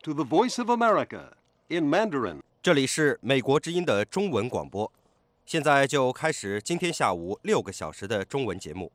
to the Voice of America in Mandarin. 这里是美国之音的中文广播，现在就开始今天下午6个小时的中文节目。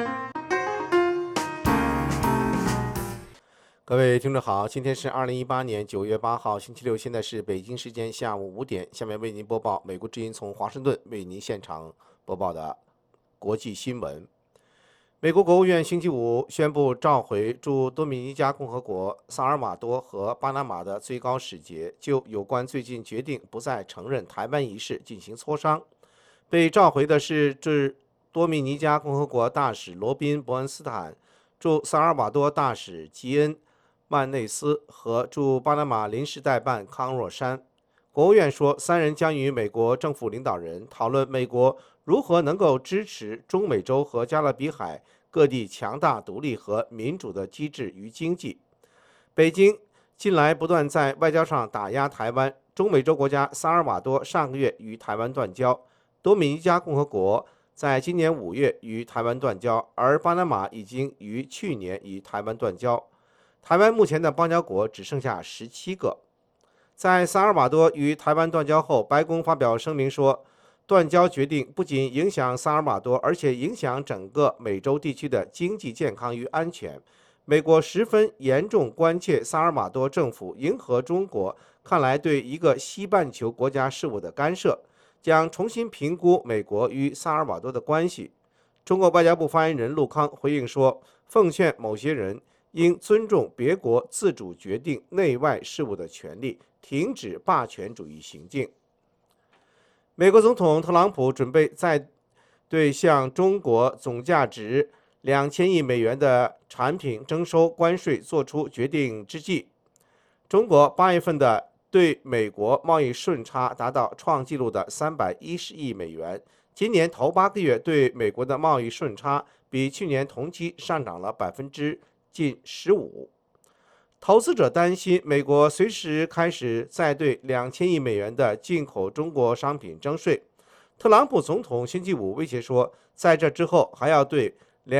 各位听众好，今天是2018年9月8号，星期六，现在是北京时间下午5点。下面为您播报美国之音从华盛顿为您现场播报的国际新闻。美国国务院星期五宣布召回驻多米尼加共和国、萨尔瓦多和巴拿马的最高使节，就有关最近决定不再承认台湾一事进行磋商。被召回的是驻多米尼加共和国大使罗宾·伯恩斯坦、驻萨尔瓦多大使吉恩·曼内斯和驻巴拿马临时代办康若山。国务院说，三人将与美国政府领导人讨论美国如何能够支持中美洲和加勒比海各地强大、独立和民主的机制与经济。北京近来不断在外交上打压台湾，中美洲国家萨尔瓦多上个月与台湾断交，多米尼加共和国在今年5月与台湾断交，而巴拿马已经于去年与台湾断交。台湾目前的邦交国只剩下17个。在萨尔瓦多与台湾断交后，白宫发表声明说，断交决定不仅影响萨尔瓦多，而且影响整个美洲地区的经济健康与安全。美国十分严重关切萨尔瓦多政府迎合中国看来对一个西半球国家事务的干涉，将重新评估美国与萨尔瓦多的关系。中国外交部发言人陆康回应说，奉劝某些人应尊重别国自主决定内外事务的权利，停止霸权主义行径。美国总统特朗普准备在对向中国总价值2000亿美元的产品征收关税作出决定之际，中国8月份的对美国贸易顺差达到创纪录的310亿美元。今年头8个月对美国的贸易顺差比去年同期上涨了近15%。投资者担心美国随时开始再对2000亿美元的进口中国商品征税。特朗普总统星期五威胁说，在这之后还要对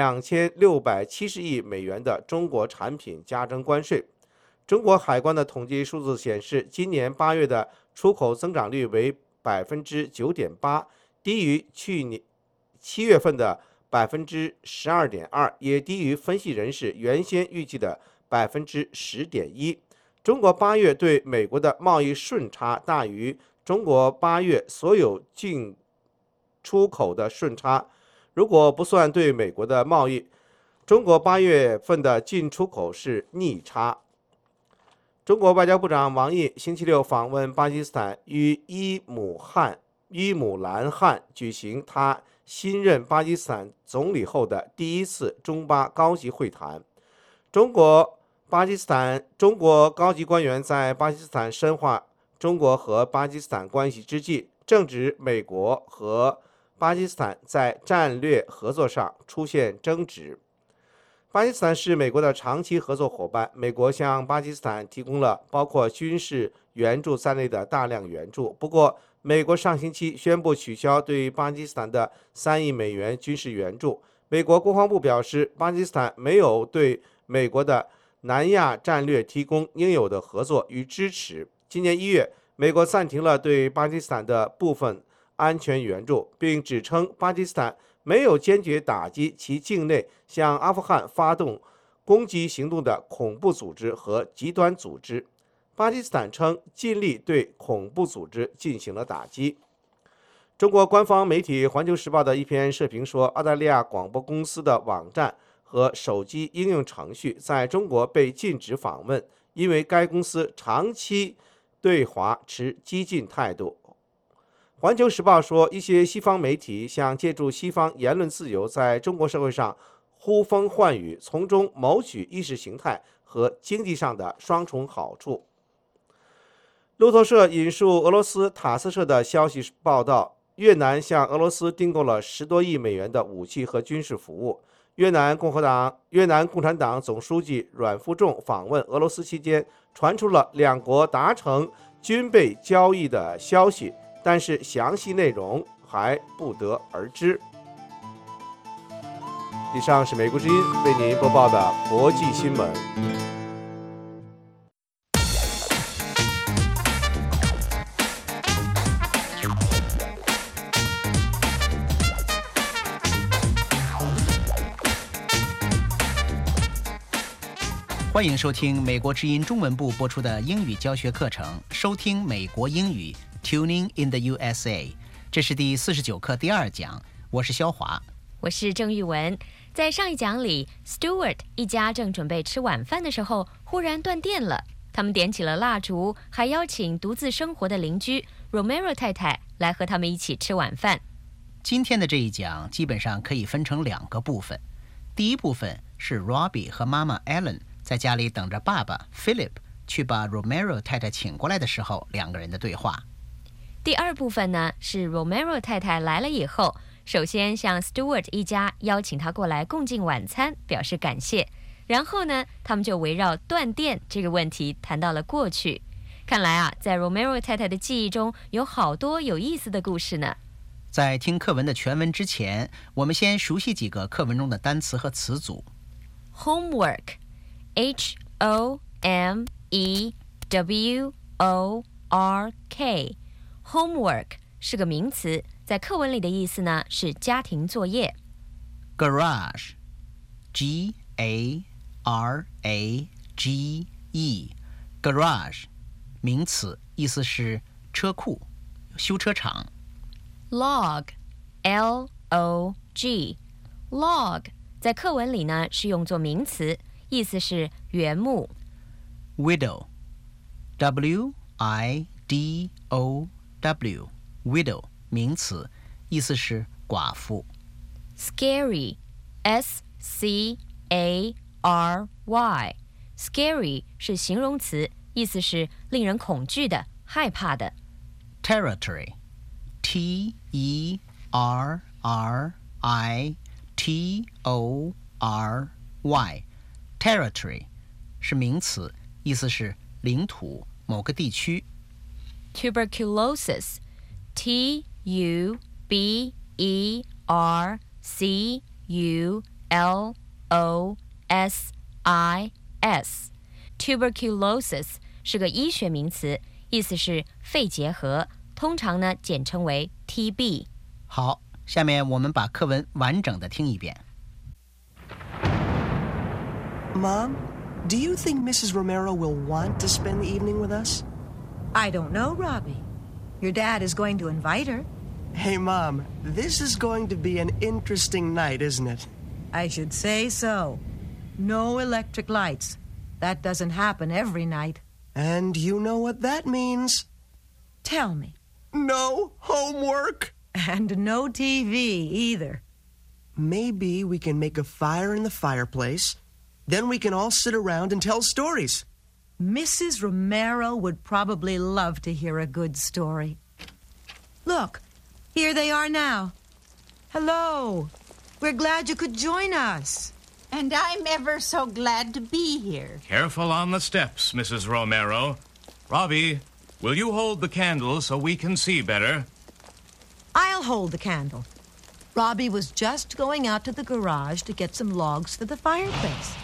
2670亿美元的中国产品加征关税。中国海关的统计数字显示，今年8月的出口增长率为9.8%，低于去年7月份的12.2%，也低于分析人士原先预计的10.1%。中国8月对美国的贸易顺差大于中国8月所有进出口的顺差。如果不算对美国的贸易，中国8月份的进出口是逆差。中国外交部长王毅星期六访问巴基斯坦，与伊姆兰汗举行他新任巴基斯坦总理后的第一次中巴高级会谈。中国高级官员在巴基斯坦深化中国和巴基斯坦关系之际，正值美国和巴基斯坦在战略合作上出现争执。巴基斯坦是美国的长期合作伙伴，美国向巴基斯坦提供了包括军事援助在内的大量援助。不过，美国上星期宣布取消对巴基斯坦的3亿美元军事援助。美国国防部表示，巴基斯坦没有对美国的南亚战略提供应有的合作与支持。今年1月，美国暂停了对巴基斯坦的部分安全援助，并指称巴基斯坦没有坚决打击其境内向阿富汗发动攻击行动的恐怖组织和极端组织。巴基斯坦称尽力对恐怖组织进行了打击。中国官方媒体《环球时报》的一篇社评说，澳大利亚广播公司的网站和手机应用程序在中国被禁止访问，因为该公司长期对华持激进态度。环球时报说，一些西方媒体想借助西方言论自由在中国社会上呼风唤雨，从中谋取意识形态和经济上的双重好处。路透社引述俄罗斯塔斯社的消息报道，越南向俄罗斯订购了10多亿美元的武器和军事服务。越南共产党总书记阮富仲访问俄罗斯期间，传出了两国达成军备交易的消息，但是详细内容还不得而知。以上是美国之音为您播报的国际新闻。 欢迎收听美国之音中文部播出的英语教学课程，收听美国英语 Tuning in the USA。 这是第49课第2讲，我是肖华， 我是郑玉文。在上一讲里 Stuart 一家正准备吃晚饭的时候，忽然断电了。他们点起了蜡烛，还邀请独自生活的邻居 Romero 太太来和他们一起吃晚饭。 今天的这一讲基本上可以分成2个部分。第一部分是 Robbie 和妈妈 Ellen 在家里等着爸爸 Philip 去把 Romero 太太请过来的时候2个人的对话。 第二部分呢，是 Romero 太太来了以后，首先向 Stuart 一家邀请他过来共进晚餐，表示感谢。然后呢，他们就围绕断电这个问题谈到了过去。看来啊，在 Romero 太太的记忆中有好多有意思的故事呢。 在听课文的全文之前，我们先熟悉几个课文中的单词和词组。 Homework H-O-M-E-W-O-R-K Homework 是个名词，在课文里的意思呢是家庭作业。 Garage G-A-R-A-G-E Garage 名词，意思是车库、修车厂。 Log L-O-G Log 在课文里呢是用作名词，意思是原木。 Widow W-I-D-O-W Widow 名词，意思是寡妇。 Scary S-C-A-R-Y Scary 是形容词，意思是令人恐惧的、害怕的。 Territory T-E-R-R-I-T-O-R-Y Territory 是名词，意思是领土、某个地區。 Tuberculosis T-U-B-E-R-C-U-L-O-S-I-S Tuberculosis 是个医学名词，意思是肺结核，通常呢简称为 TB。 好，下面我们把课文完整的听一遍。 Mom, do you think Mrs. Romero will want to spend the evening with us? I don't know, Robbie. Your dad is going to invite her. Hey, Mom, this is going to be an interesting night, isn't it? I should say so. No electric lights. That doesn't happen every night. And you know what that means. Tell me. No homework. And no TV either. Maybe we can make a fire in the fireplace. Then we can all sit around and tell stories. Mrs. Romero would probably love to hear a good story. Look, here they are now. Hello. We're glad you could join us. And I'm ever so glad to be here. Careful on the steps, Mrs. Romero. Robbie, will you hold the candle so we can see better? I'll hold the candle. Robbie was just going out to the garage to get some logs for the fireplace.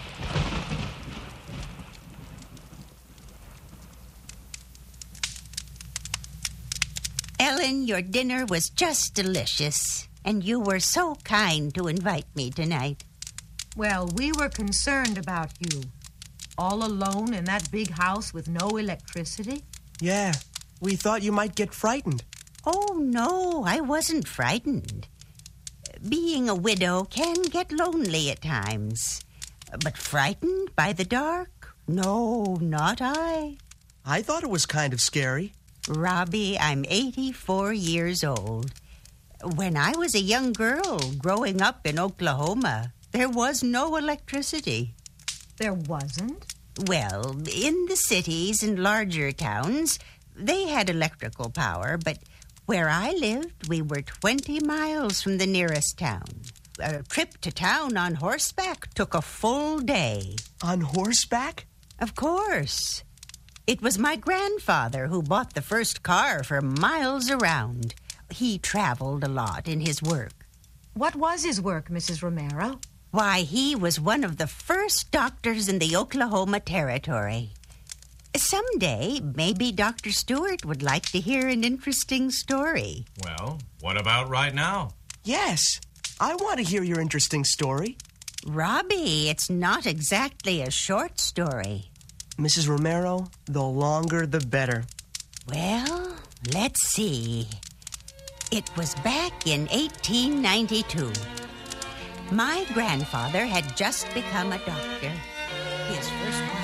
Ellen, your dinner was just delicious, and you were so kind to invite me tonight. Well, we were concerned about you. All alone in that big house with no electricity? Yeah, we thought you might get frightened. Oh, no, I wasn't frightened. Being a widow can get lonely at times. But frightened by the dark? No, not I. I thought it was kind of scary. Robbie, I'm 84 years old. When I was a young girl growing up in Oklahoma, there was no electricity. There wasn't? Well, in the cities and larger towns, they had electrical power, but where I lived, we were 20 miles from the nearest town. A trip to town on horseback took a full day. On horseback? Of course. It was my grandfather who bought the first car for miles around. He traveled a lot in his work. What was his work, Mrs. Romero? Why, he was one of the first doctors in the Oklahoma Territory. Someday, maybe Dr. Stewart would like to hear an interesting story. Well, what about right now? Yes, I want to hear your interesting story. Robbie, it's not exactly a short story. Mrs. Romero, the longer the better. Well, let's see. It was back in 1892. My grandfather had just become a doctor. His first wife.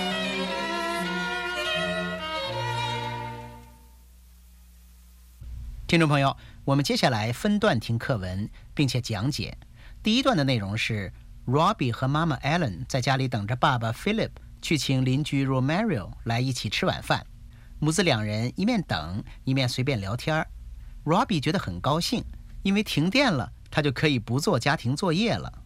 听众朋友，我们接下来分段听课文，并且讲解。第一段的内容是 Robbie 和妈妈 Ellen 在家里等着爸爸 Philip 去请邻居 Romero 来一起吃晚饭。母子两人一面等一面随便聊天。Robbie 觉得很高兴，因为停电了，他就可以不做家庭作业了。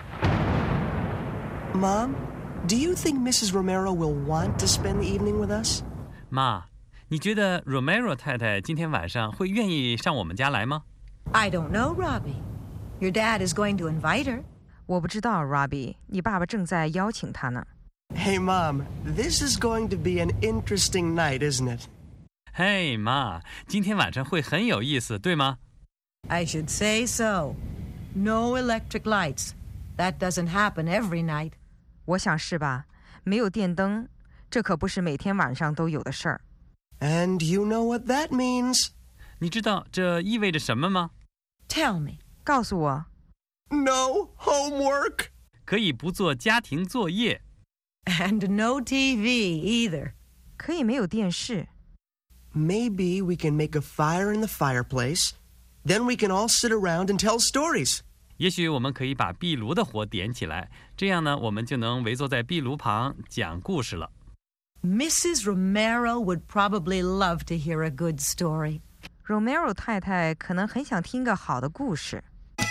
Mom, do you think Mrs. Romero will want to spend the evening with us? 妈，你觉得 Romero 太太今天晚上会愿意上我们家来吗？ I don't know, Robbie. Your dad is going to invite her. 我不知道 Robbie， 你爸爸正在邀请她呢。 Hey, Mom, this is going to be an interesting night, isn't it? 嘿，妈，今天晚上会很有意思，对吗？ I should say so. No electric lights. That doesn't happen every night. 我想是吧？没有电灯，这可不是每天晚上都有的事儿。 And you know what that means? 你知道这意味着什么吗？ Tell me. 告诉我。 No homework. 可以不做家庭作业。 And no TV either. 可以没有电视。 Maybe we can make a fire in the fireplace. Then we can all sit around and tell stories. 也许我们可以把壁炉的火点起来，这样呢，我们就能围坐在壁炉旁讲故事了。 Mrs. Romero would probably love to hear a good story. Romero 太太可能很想听个好的故事。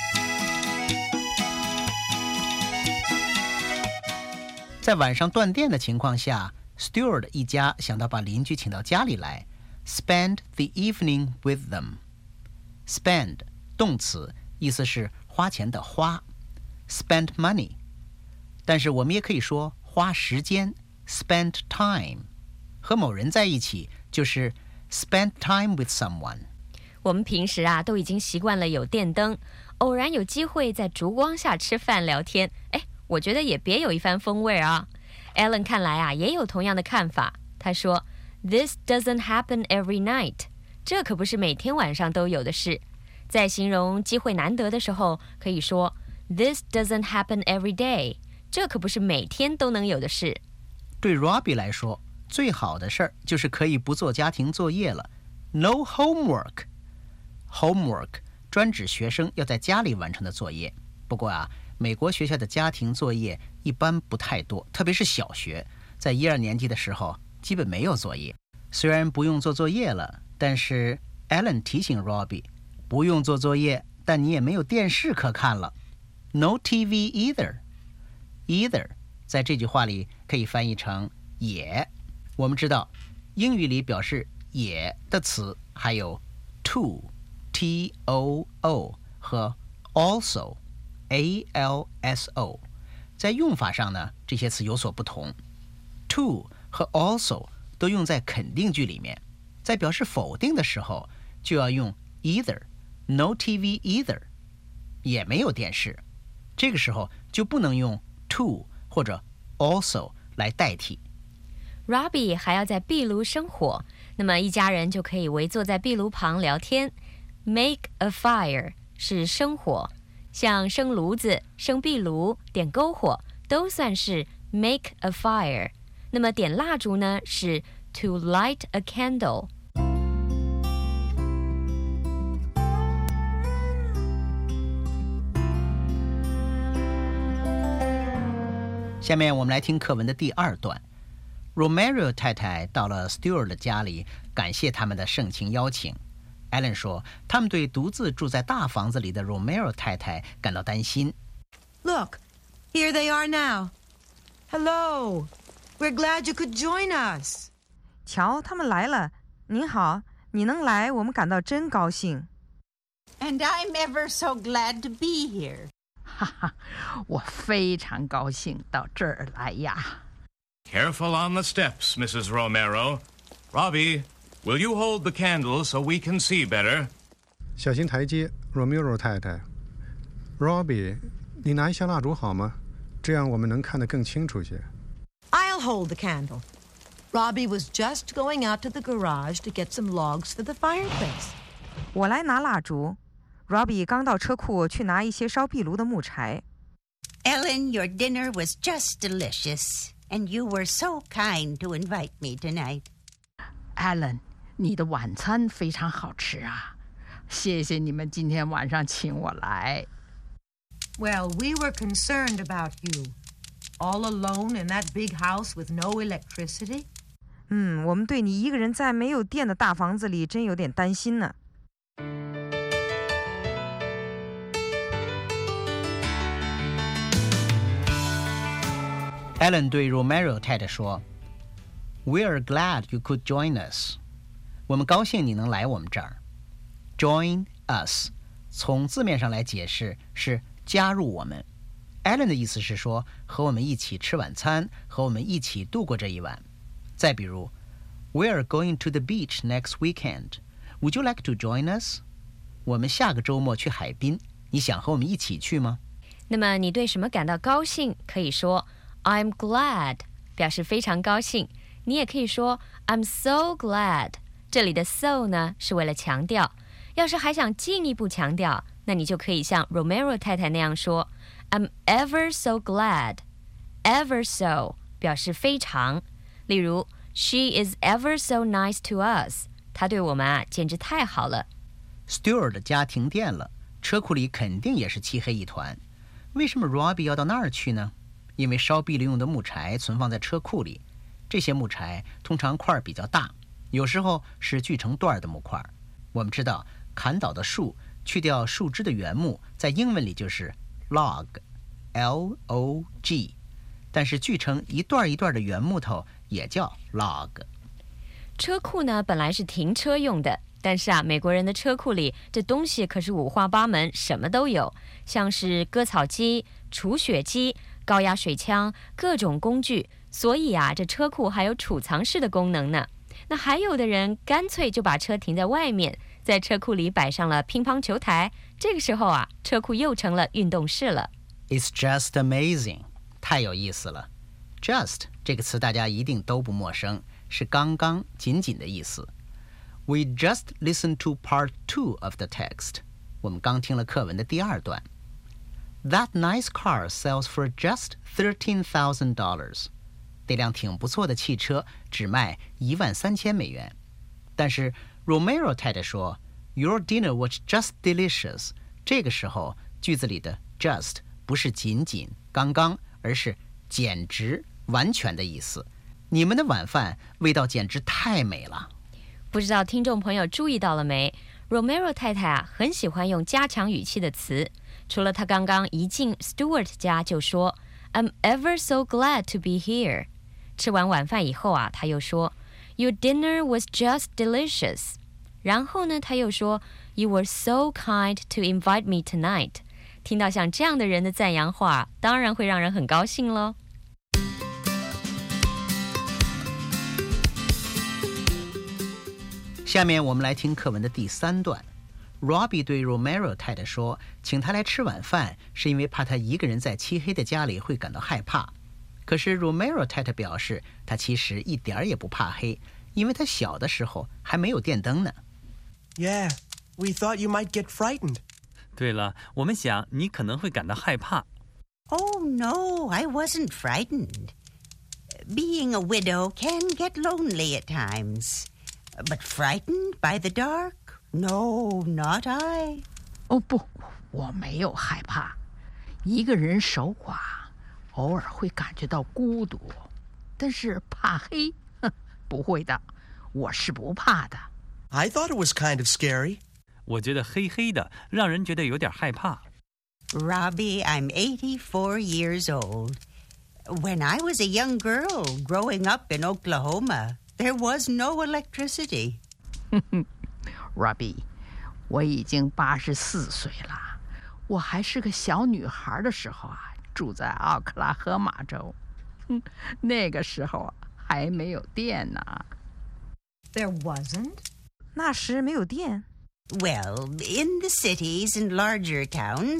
在晚上断电的情况下 Stewart 一家想到把邻居请到家里来 spend the evening with them. Spend 动词，意思是花钱的花 spend money. 但是我们也可以说花时间 spend time. 和某人在一起就是 spend time with someone. 我们平时啊都已经习惯了有电灯，偶然有机会在烛光下吃饭聊天，我觉得也别有一番风味啊。Ellen 看来啊也有同样的看法，他说 This doesn't happen every night. 这可不是每天晚上都有的事。在形容机会难得的时候，可以说 This doesn't happen every day. 这可不是每天都能有的事。 对 Robbie 来说，最好的事儿就是可以不做家庭作业了。No homework. Homework 专指学生要在家里完成的作业。不过啊，美国学校的家庭作业一般不太多，特别是小学，在1、2年级的时候基本没有作业。虽然不用做作业了，但是 Ellen 提醒 Robbie 不用做作业，但你也没有电视可看了。No TV either. Either 在这句话里可以翻译成也。我们知道英语里表示也的词还有 too T-O-O 和 also A-L-S-O。 在用法上呢，这些词有所不同。 to 和 also 都用在肯定句里面，在表示否定的时候就要用 either. No TV either. 也没有电视，这个时候就不能用 to 或者 also 来代替。 Robbie 还要在壁炉生火，那么一家人就可以围坐在壁炉旁聊天。 Make a fire 是生火，像生炉子、生壁炉、点篝火都算是 make a fire。 那么点蜡烛呢是 to light a candle。 下面我们来听课文的第2段。 Romero 太太到了 Stewart 的家里，感谢他们的盛情邀请。 Ellen 说他们对独自住在大房子里的 Romero 太太感到担心。 Look, here they are now. Hello. We're glad you could join us. 瞧，他们来了。您好，你能来，我们感到真高兴。 And I'm ever so glad to be here. 哈哈，我非常高兴到这儿来呀。 Careful on the steps, Mrs. Romero. Robbie, will you hold the candle so we can see better? 小心台阶 ，Romero 太太。Robbie， 你拿一下蜡烛好吗？这样我们能看得更清楚些。 I'll hold the candle. Robbie was just going out to the garage to get some logs for the fireplace. 我来拿蜡烛。Robbie 刚到车库去拿一些烧壁炉的木柴。 Ellen, your dinner was just delicious, and you were so kind to invite me tonight. Alan, 你的晚餐非常好吃啊，谢谢你们今天晚上请我来。 Well, we were concerned about you. All alone in that big house with no electricity. 我们对你一个人在没有电的大房子里真有点担心呢。 Ellen 对 Romero 太太说 "We're glad you could join us." 我们高兴你能来我们这儿。Join us 从字面上来解释是加入我们。Ellen 的意思是说和我们一起吃晚餐，和我们一起度过这一晚。再比如 "We're going to the beach next weekend. Would you like to join us?" 我们下个周末去海滨，你想和我们一起去吗？ 那么你对什么感到高兴，可以说I'm glad 表示非常高兴，你也可以说 I'm so glad。 这里的 so 呢是为了强调，要是还想进一步强调，那你就可以像 Romero 太太那样说 I'm ever so glad。 Ever so 表示非常，例如 She is ever so nice to us。 她对我们简直太好了。 Stewart 家停电了，车库里肯定也是漆黑一团。为什么 Robbie 要到那儿去呢？因为烧壁炉用的木柴存放在车库里，这些木柴通常块比较大，有时候是锯成段的木块。我们知道砍倒的树去掉树枝的原木在英文里就是 log L-O-G， 但是锯成一段一段的原木头也叫 log。 车库呢本来是停车用的，但是美国人的车库里这东西可是五花八门，什么都有，像是割草机、除雪机、高压水枪，各种工具，所以这车库还有储藏室的功能呢。那还有的人干脆就把车停在外面，在车库里摆上了乒乓球台，这个时候车库又成了运动室了。 It's just amazing， 太有意思了。 Just 这个词大家一定都不陌生，是刚刚仅仅的意思。 We just listened to part 2 of the text， 我们刚听了课文的第二段。That nice car sells for just $13,000. 这辆挺不错的汽车只卖$13,000。但是 Romero 太太说 Your dinner was just delicious。 这个时候句子里的 just 不是仅仅刚刚，而是简直完全的意思。你们的晚饭味道简直太美了。 不知道听众朋友注意到了没， Romero 太太很喜欢用加强语气的词。除了他刚刚一进 Stewart 家就说 I'm ever so glad to be here。 吃完晚饭以后他又说 Your dinner was just delicious。 然后呢他又说 You were so kind to invite me tonight。 听到像这样的人的赞扬话，当然会让人很高兴咯。 下面我们来听课文的第3段。Robbie 对 Romero 太太说，请他来吃晚饭是因为怕他一个人在漆黑的家里会感到害怕。可是 Romero 太太表示，他其实一点也不怕黑，因为他小的时候还没有电灯呢。 Yeah, we thought you might get frightened. 对了，我们想你可能会感到害怕。 Oh, no, I wasn't frightened. Being a widow can get lonely at times. But frightened by the dark?No, not I. 哦不，我没有害怕。一个人守寡，偶尔会感觉到孤独，但是怕黑，不会的，我是不怕的。 I thought it was kind of scary. 我觉得黑黑的，让人觉得有点害怕。 Robbie, I'm 84 years old. When I was a young girl growing up in Oklahoma, there was no electricity. Robbie, 我已经84岁了，我还是个小女孩的时候住在奥克拉荷马州，那个时候还没有电呢。 There wasn't? 那时没有电。 Well, in the cities and larger towns,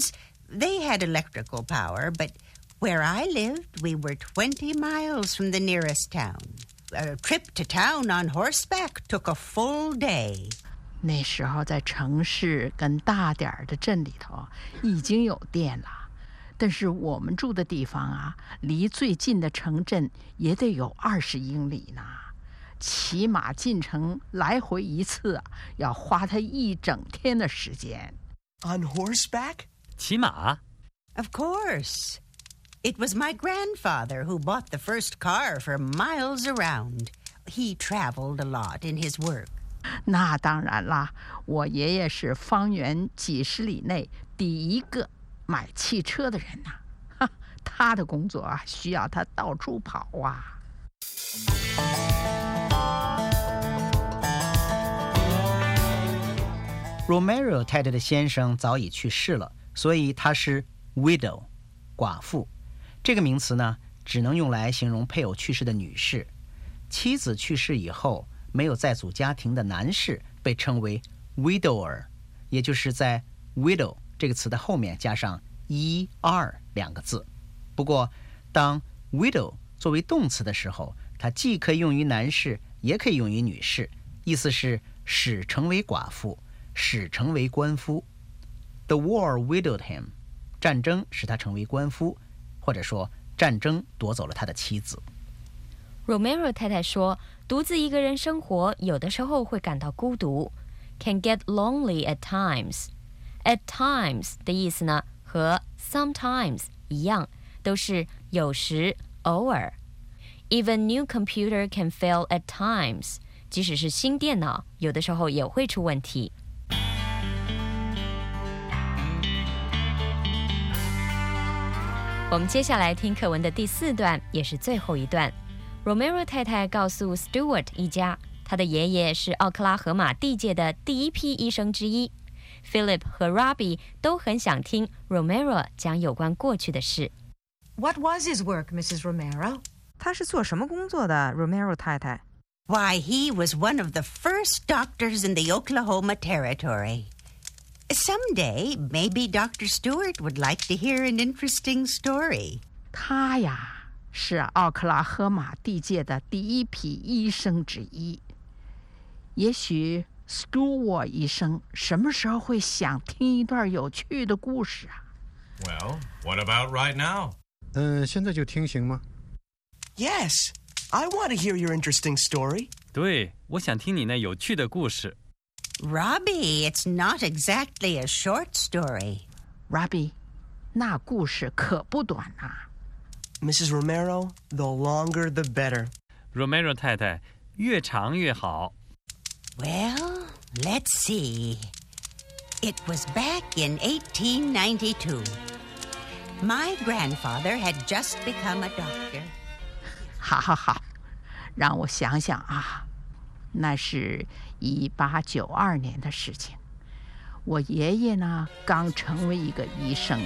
They had electrical power, but where I lived, we were 20 miles from the nearest town. A trip to town on horseback took a full day. 那时候在城市跟大点儿的镇里头已经有电了，但是我们住的地方啊，离最近的城镇也得有20英里呢。骑马进城来回一次啊，要花他1整天的时间。 On horseback? 骑马 Of course. It was my grandfather who bought the first car for miles around. He traveled a lot in his work. 那当然啦，我爷爷是方圆几十里内第一个买汽车的人呐。他的工作啊，需要他到处跑啊。 Romero 太太的先生早已去世了，所以她是 widow 寡妇。这个名词呢，只能用来形容配偶去世的女士。妻子去世以后没有再组家庭的男士被称为 widower， 也就是在 widow 这个词的后面加上 er 2个字。不过当 widow 作为动词的时候，它既可以用于男士也可以用于女士，意思是使成为寡妇，使成为官夫。 The war widowed him， 战争使他成为官夫，或者说战争夺走了他的妻子。 Romero 太太说，独自一个人生活有的时候会感到孤独， can get lonely at times。 At times 的意思呢和 sometimes 一样，都是有时偶尔。 Even new computer can fail at times， 即使是新电脑有的时候也会出问题。我们接下来听课文的第4段，也是最后一段。 Romero 太太告诉 Stewart 一家，他的爷爷是奥克拉荷马地界的第一批医生之一。 Philip 和 Robbie 都很想听 Romero 讲有关过去的事。 What was his work, Mrs. Romero? 他是做什么工作的 Romero 太太？ Why, he was one of the first doctors in the Oklahoma Territory. Someday, maybe Dr. Stewart would like to hear an interesting story. 他呀，是奥克拉荷马地界的第一批医生之一。也许 Stewart 医生什么时候会想听一段有趣的故事啊？ Well, what about right now? 现在就听行吗？ Yes, I want to hear your interesting story. 对，我想听你那有趣的故事。 Robbie, it's not exactly a short story. Robbie, 那故事可不短啊。 Mrs. Romero, the longer the better. Romero 太太，越长越好。 Well, let's see. It was back in 1892. My grandfather had just become a doctor. 好，让我想想啊，那是1892年的事情。我爷爷呢，刚成为一个医生。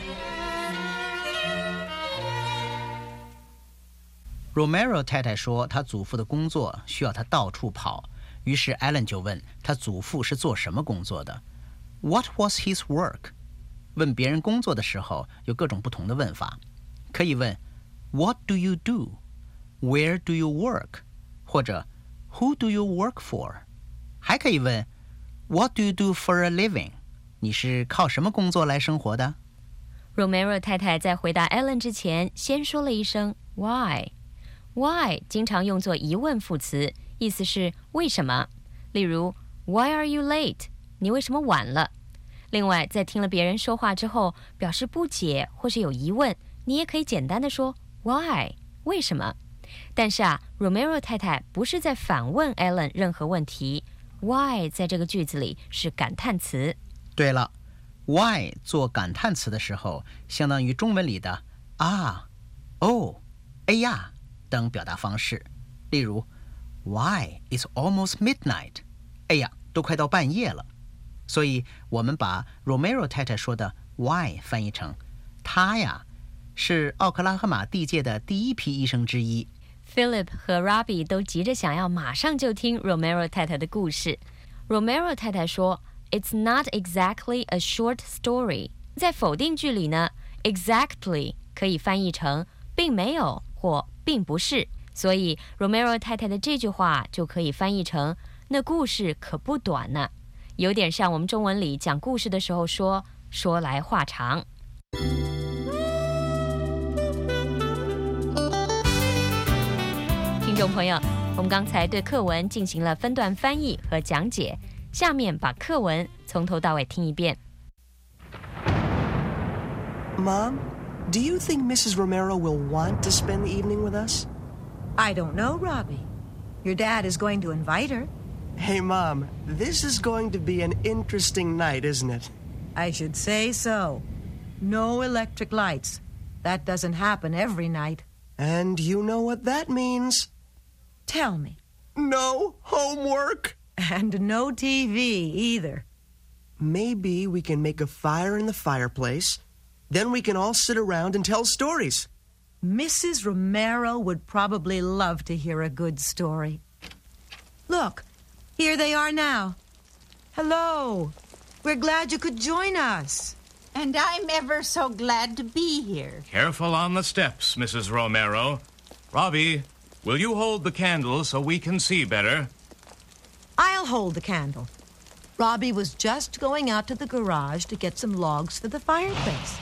Romero 太太说，他祖父的工作需要他到处跑，于是 Alan 就问他祖父是做什么工作的。What was his work？ 问别人工作的时候有各种不同的问法，可以问 What do you do？Where do you work？ 或者 Who do you work for？ 还可以问 What do you do for a living？ 你是靠什么工作来生活的？ Romero 太太在回答 Ellen 之前，先说了一声 Why。Why 经常用作疑问副词，意思是为什么。例如 Why are you late？ 你为什么晚了？另外，在听了别人说话之后，表示不解或是有疑问，你也可以简单的说 Why？ 为什么？但是Romero 太太不是在反问 Ellen 任何问题。Why 在这个句子里是感叹词。 对了 ，Why 做感叹词的时候，相当于中文里的啊、哦、哎呀等表达方式。例如 Why it's almost midnight？ 哎呀，都快到半夜了。所以我们把 Romero 太太说的 Why 翻译成他呀，是奥克拉荷马地界的第一批医生之一。 Philip 和 Robbie 都急着想要马上就听 Romero 太太的故事。Romero 太太说 It's not exactly a short story， 在否定句里呢 ，exactly 可以翻译成并没有或并不是，所以 Romero 太太的这句话就可以翻译成那故事可不短呢，有点像我们中文里讲故事的时候说来话长。听众朋友，我们刚才对课文进行了分段翻译和讲解，下面把课文从头到尾听一遍。 Mom, do you think Mrs. Romero will want to spend the evening with us? I don't know, Robbie. Your dad is going to invite her. Hey, Mom, this is going to be an interesting night, isn't it? I should say so. No electric lights. That doesn't happen every night. And you know what that means. Tell me. No homework. And no TV either. Maybe we can make a fire in the fireplace. Then we can all sit around and tell stories. Mrs. Romero would probably love to hear a good story. Look, here they are now. Hello. We're glad you could join us. And I'm ever so glad to be here. Careful on the steps, Mrs. Romero. Robbie, will you hold the candle so we can see better? I'll hold the candle. Robbie was just going out to the garage to get some logs for the fireplace.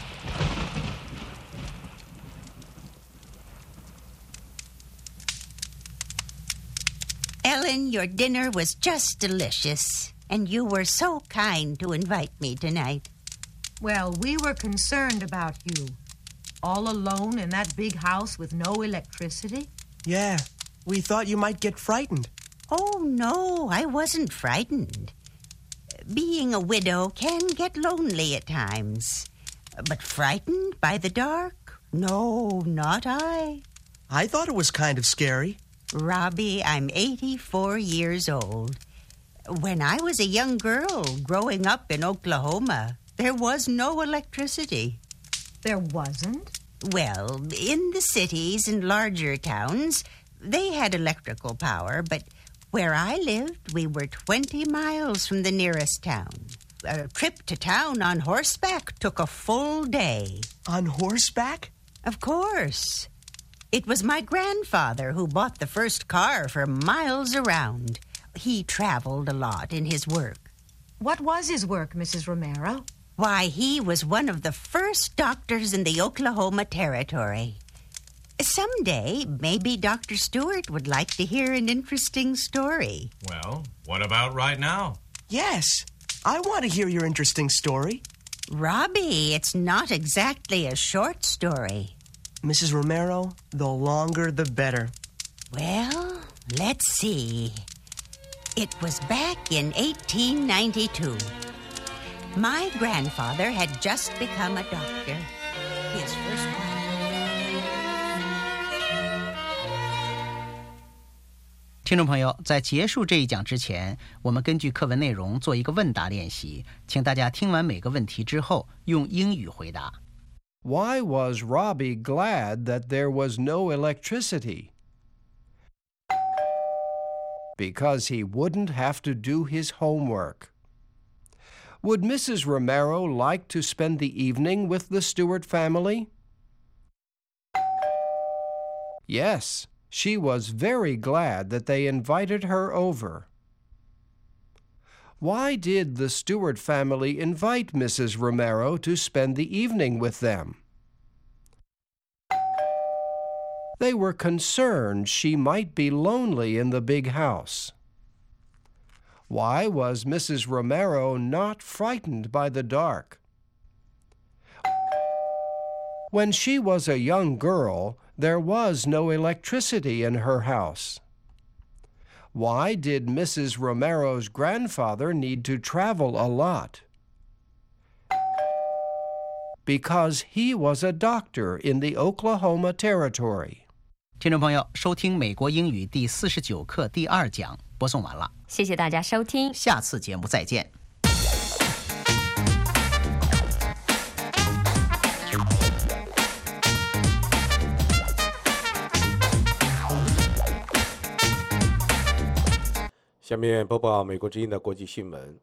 Ellen, your dinner was just delicious, and you were so kind to invite me tonight. Well, we were concerned about you. All alone in that big house with no electricity? Yeah, we thought you might get frightened. Oh, no, I wasn't frightened. Being a widow can get lonely at times. But frightened by the dark? No, not I. I thought it was kind of scary. Robbie, I'm 84 years old. When I was a young girl growing up in Oklahoma, there was no electricity. There wasn't? Well, in the cities and larger towns, they had electrical power, but where I lived, we were 20 miles from the nearest town. A trip to town on horseback took a full day. On horseback? Of course. It was my grandfather who bought the first car for miles around. He traveled a lot in his work. What was his work, Mrs. Romero? Why, he was one of the first doctors in the Oklahoma Territory. Someday, maybe Dr. Stewart would like to hear an interesting story. Well, what about right now? Yes, I want to hear your interesting story. Robbie, it's not exactly a short story. Mrs. Romero, the longer the better. Well, let's see. It was back in 1892. My grandfather had just become a doctor. His first wife. 听众朋友，在结束这一讲之前，我们根据课文内容做一个问答练习，请大家听完每个问题之后，用英语回答。 Why was Robbie glad that there was no electricity? Because he wouldn't have to do his homework. Would Mrs. Romero like to spend the evening with the Stewart family? Yes, she was very glad that they invited her over. Why did the Stewart family invite Mrs. Romero to spend the evening with them? They were concerned she might be lonely in the big house. Why was Mrs. Romero not frightened by the dark? When she was a young girl, there was no electricity in her house. Why did Mrs. Romero's grandfather need to travel a lot? Because he was a doctor in the Oklahoma Territory. 听众朋友，收听美国英语第49课第2讲播送完了， 谢谢大家收听， 下次节目再见。 下面播报美国之音的国际新闻。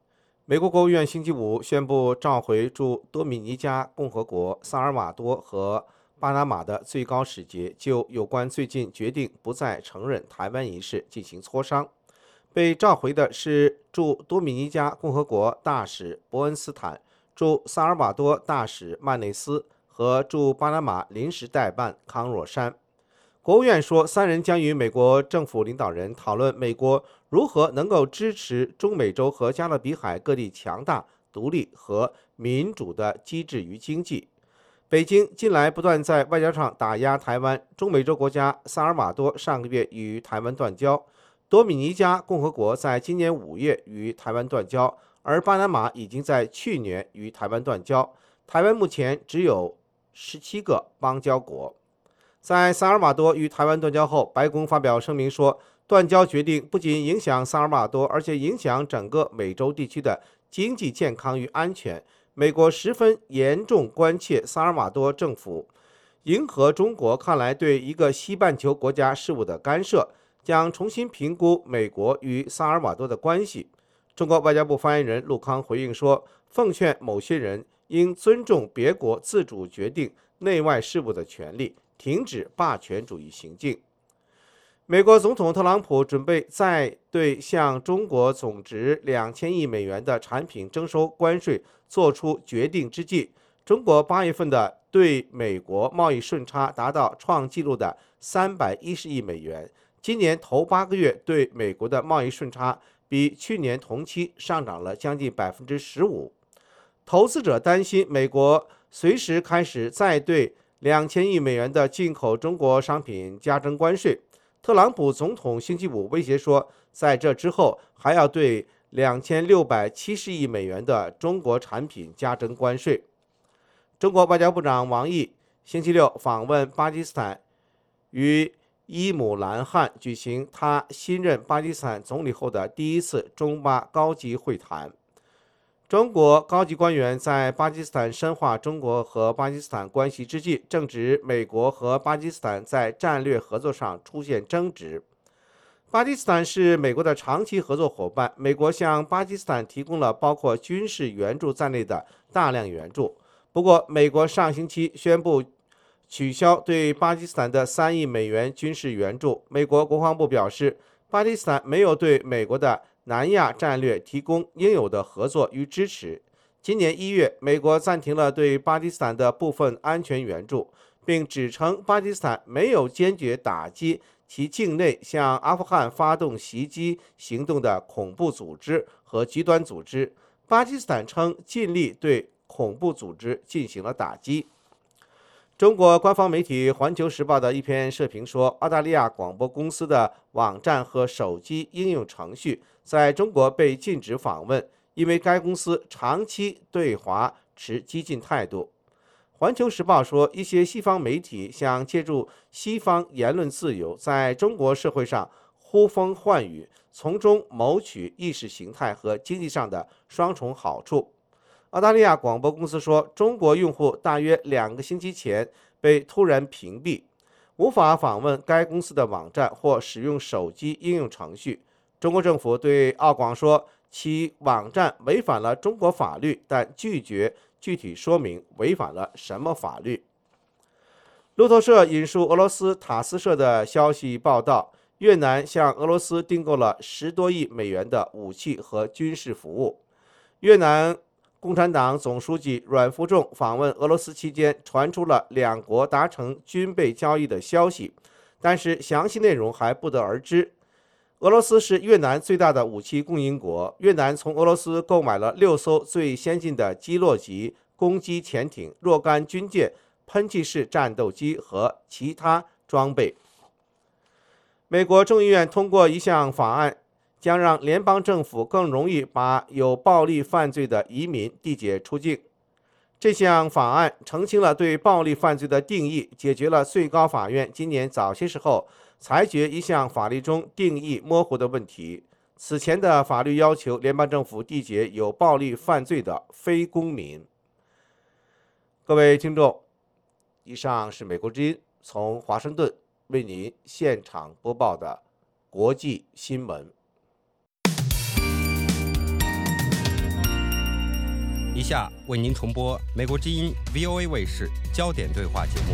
美国国务院星期五宣布召回驻多米尼加共和国、萨尔瓦多和巴拿马的最高使节，就有关最近决定不再承认台湾一事进行磋商。被召回的是驻多米尼加共和国大使伯恩斯坦、驻萨尔瓦多大使曼内斯和驻巴拿马临时代办康若山。国务院说，3人将与美国政府领导人讨论美国如何能够支持中美洲和加勒比海各地强大、独立和民主的机制与经济。北京近来不断在外交上打压台湾，中美洲国家萨尔瓦多上个月与台湾断交，多米尼加共和国在今年5月与台湾断交，而巴拿马已经在去年与台湾断交。台湾目前只有17个邦交国。在萨尔瓦多与台湾断交后，白宫发表声明说，断交决定不仅影响萨尔瓦多，而且影响整个美洲地区的经济健康与安全。美国十分严重关切萨尔瓦多政府迎合中国看来对一个西半球国家事务的干涉，将重新评估美国与萨尔瓦多的关系。中国外交部发言人陆康回应说，奉劝某些人应尊重别国自主决定内外事务的权利，停止霸权主义行径。美国总统特朗普准备再对向中国总值2000亿美元的产品征收关税做出决定之际，中国8月份的对美国贸易顺差达到创纪录的310亿美元，今年头8个月对美国的贸易顺差比去年同期上涨了将近15%。投资者担心美国随时开始再对2000亿美元的进口中国商品加征关税。特朗普总统星期五威胁说，在这之后还要对2670亿美元的中国产品加征关税。中国外交部长王毅星期六访问巴基斯坦，与伊姆兰汗举行他新任巴基斯坦总理后的第一次中巴高级会谈。中国高级官员在巴基斯坦深化中国和巴基斯坦关系之际，正值美国和巴基斯坦在战略合作上出现争执。巴基斯坦是美国的长期合作伙伴，美国向巴基斯坦提供了包括军事援助在内的大量援助。不过，美国上星期宣布取消对巴基斯坦的3亿美元军事援助。美国国防部表示，巴基斯坦没有对美国的南亚战略提供应有的合作与支持。今年1月，美国暂停了对巴基斯坦的部分安全援助，并指称巴基斯坦没有坚决打击其境内向阿富汗发动袭击行动的恐怖组织和极端组织。巴基斯坦称尽力对恐怖组织进行了打击。中国官方媒体《环球时报》的一篇社评说，澳大利亚广播公司的网站和手机应用程序在中国被禁止访问，因为该公司长期对华持激进态度。《环球时报》说，一些西方媒体想借助西方言论自由在中国社会上呼风唤雨，从中谋取意识形态和经济上的双重好处。澳大利亚广播公司说，中国用户大约2个星期前被突然屏蔽，无法访问该公司的网站或使用手机应用程序。中国政府对澳广说，其网站违反了中国法律，但拒绝具体说明违反了什么法律。路透社引述俄罗斯塔斯社的消息报道，越南向俄罗斯订购了10多亿美元的武器和军事服务。越南共产党总书记阮富仲访问俄罗斯期间，传出了两国达成军备交易的消息，但是详细内容还不得而知。俄罗斯是越南最大的武器供应国，越南从俄罗斯购买了6艘最先进的基洛级攻击潜艇、若干军舰、喷气式战斗机和其他装备。美国众议院通过一项法案，将让联邦政府更容易把有暴力犯罪的移民递解出境。这项法案澄清了对暴力犯罪的定义，解决了最高法院今年早些时候裁决一项法律中定义模糊的问题。此前的法律要求联邦政府缔结有暴力犯罪的非公民。各位听众，以上是美国之音从华盛顿为您现场播报的国际新闻。 下为您重播美国之音 VOA 卫视焦点对话节目。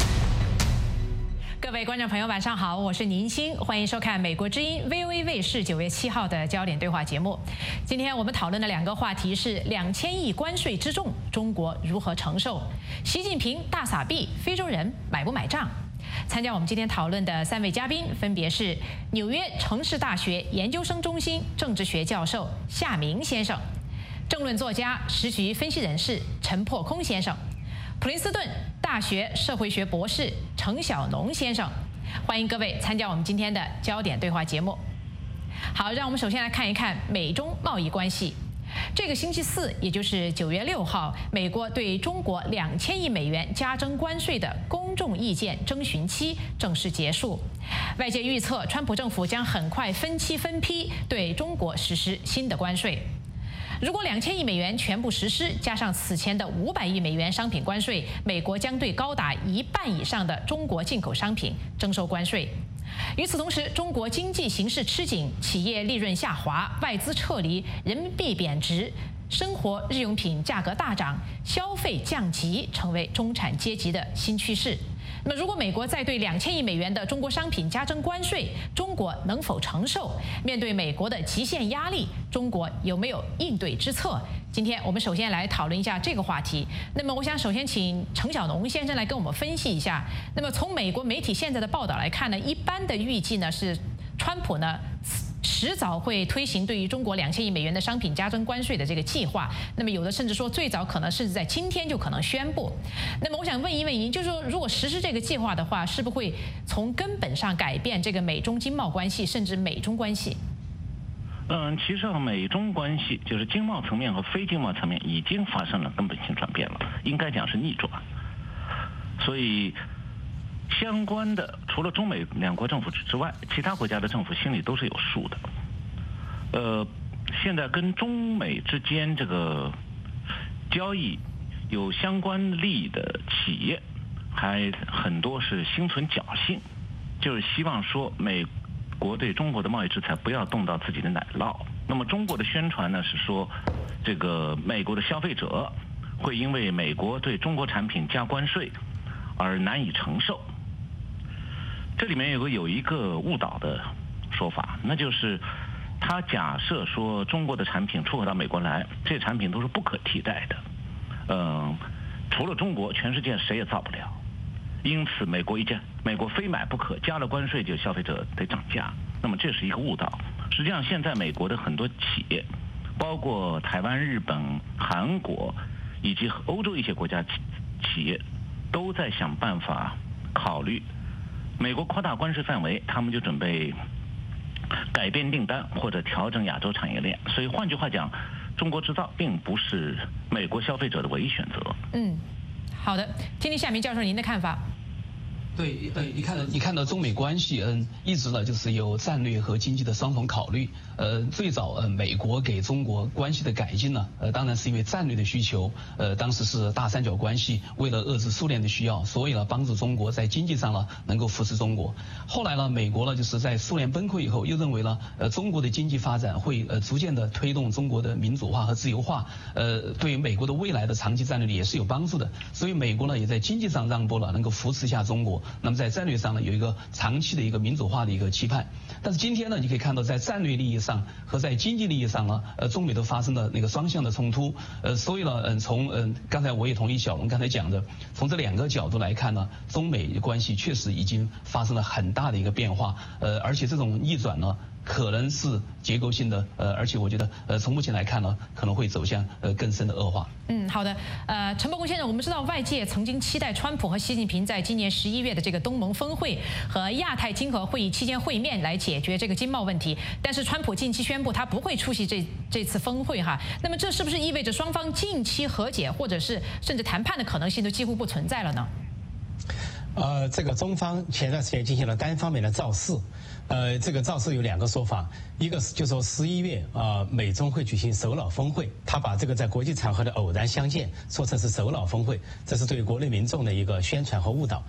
各位观众朋友，晚上好，我是宁欣，欢迎收看美国之音 VOA 卫视9月7号的焦点对话节目。今天我们讨论的2个话题是2000亿关税之重，中国如何承受？习近平大撒币，非洲人买不买账？参加我们今天讨论的3位嘉宾分别是纽约城市大学研究生中心政治学教授夏明先生，政论作家、时局分析人士陈破空先生，普林斯顿大学社会学博士程晓农先生。欢迎各位参加我们今天的焦点对话节目。好，让我们首先来看一看美中贸易关系。这个星期四，也就是9月6号，美国对中国2000亿美元加征关税的公众意见征询期正式结束。外界预测，川普政府将很快分期分批对中国实施新的关税。如果2000亿美元全部实施，加上此前的500亿美元商品关税，美国将对高达1半以上的中国进口商品征收关税。与此同时，中国经济形势吃紧，企业利润下滑，外资撤离，人民币贬值，生活日用品价格大涨，消费降级成为中产阶级的新趋势。那么，如果美国再对2000亿美元的中国商品加征关税，中国能否承受？面对美国的极限压力，中国有没有应对之策？今天我们首先来讨论一下这个话题。那么，我想首先请程晓农先生来跟我们分析一下。那么，从美国媒体现在的报道来看呢，一般的预计呢是，川普呢迟早会推行对于中国2000亿美元的商品加征关税的这个计划。那么有的甚至说最早可能甚至在今天就可能宣布。那么我想问一问您，就是说如果实施这个计划的话，是不是会从根本上改变这个美中经贸关系，甚至美中关系？ 其实美中关系就是经贸层面和非经贸层面已经发生了根本性转变了，应该讲是逆转。所以相关的除了中美两国政府之外，其他国家的政府心里都是有数的。现在跟中美之间这个交易有相关利益的企业，还很多是心存侥幸，就是希望说美国对中国的贸易制裁不要动到自己的奶酪。那么中国的宣传呢是说，这个美国的消费者会因为美国对中国产品加关税而难以承受。这里面有一个误导的说法，那就是他假设说中国的产品出口到美国来，这些产品都是不可替代的，除了中国，全世界谁也造不了。因此，美国非买不可，加了关税就消费者得涨价。那么这是一个误导。实际上，现在美国的很多企业，包括台湾、日本、韩国以及欧洲一些国家企业，都在想办法考虑。美国扩大关税范围，他们就准备改变订单或者调整亚洲产业链。所以换句话讲，中国制造并不是美国消费者的唯一选择。 好的，听听夏明教授您的看法。 对，你看到中美关系，一直呢就是有战略和经济的双重考虑。最早美国给中国关系的改进呢，当然是因为战略的需求。当时是大三角关系，为了遏制苏联的需要，所以呢帮助中国在经济上呢能够扶持中国。后来呢，美国呢就是在苏联崩溃以后，又认为呢中国的经济发展会逐渐的推动中国的民主化和自由化，对于美国的未来的长期战略也是有帮助的。所以美国呢也在经济上让步了，能够扶持一下中国。那么在战略上呢，有一个长期的一个民主化的一个期盼。但是今天呢，你可以看到在战略利益上和在经济利益上呢，中美都发生了那个双向的冲突。所以呢，从刚才我也同意小龙刚才讲的，从这2个角度来看呢，中美关系确实已经发生了很大的一个变化。而且这种逆转呢，可能是结构性的，而且我觉得从目前来看呢，可能会走向更深的恶化。 好的，陈伯公先生，我们知道外界曾经期待川普和习近平在今年11月的这个东盟峰会和亚太经合会议期间会面来解决这个经贸问题，但是川普近期宣布他不会出席这次峰会哈。那么这是不是意味着双方近期和解或者是甚至谈判的可能性都几乎不存在了呢？ 这个中方前段时间进行了单方面的造势，这个造势有2个说法，一个就说11月美中会举行首脑峰会，他把这个在国际场合的偶然相见说成是首脑峰会，这是对国内民众的一个宣传和误导。